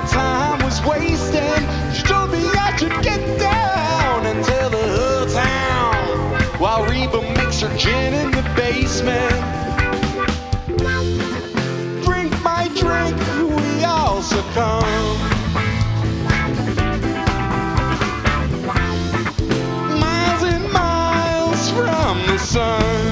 time was wasting. She told me I should get down and tell the whole town while Reba makes her gin in the basement. Drink my drink, we all succumb. Miles and miles from the sun.